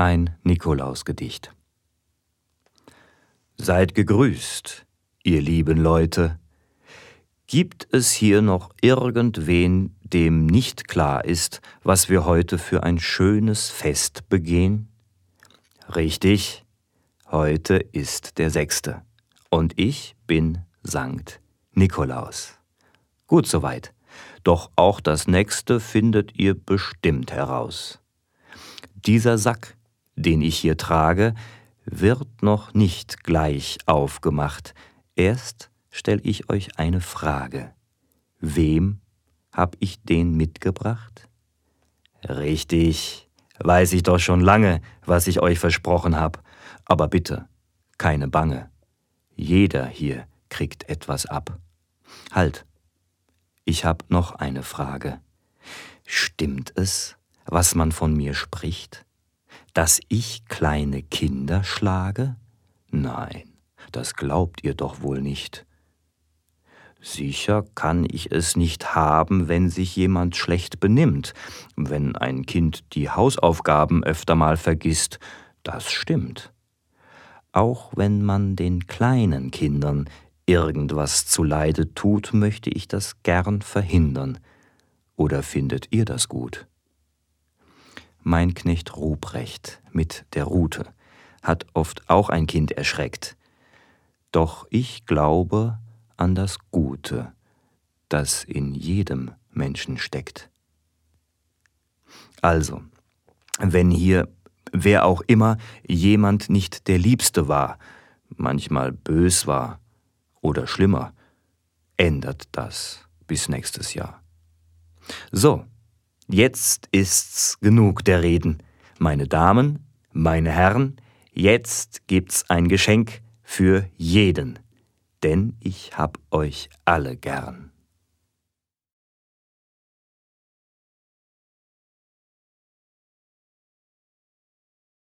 Ein Nikolausgedicht. Seid gegrüßt, ihr lieben Leute. Gibt es hier noch irgendwen, dem nicht klar ist, was wir heute für ein schönes Fest begehen? Richtig, heute ist der 6. und ich bin Sankt Nikolaus. Gut soweit, doch auch das nächste findet ihr bestimmt heraus. Dieser Sack, den ich hier trage, wird noch nicht gleich aufgemacht. Erst stell ich euch eine Frage. Wem hab ich den mitgebracht? Richtig, weiß ich doch schon lange, was ich euch versprochen hab. Aber bitte, keine Bange. Jeder hier kriegt etwas ab. Halt, ich hab noch eine Frage. Stimmt es, was man von mir spricht, dass ich kleine Kinder schlage? Nein, das glaubt ihr doch wohl nicht. Sicher kann ich es nicht haben, wenn sich jemand schlecht benimmt, wenn ein Kind die Hausaufgaben öfter mal vergisst, das stimmt. Auch wenn man den kleinen Kindern irgendwas zuleide tut, möchte ich das gern verhindern. Oder findet ihr das gut? Mein Knecht Ruprecht mit der Rute hat oft auch ein Kind erschreckt. Doch ich glaube an das Gute, das in jedem Menschen steckt. Also, wenn hier, wer auch immer, jemand nicht der Liebste war, manchmal bös war oder schlimmer, ändert das bis nächstes Jahr. So, jetzt ist's genug der Reden. Meine Damen, meine Herren, jetzt gibt's ein Geschenk für jeden, denn ich hab euch alle gern.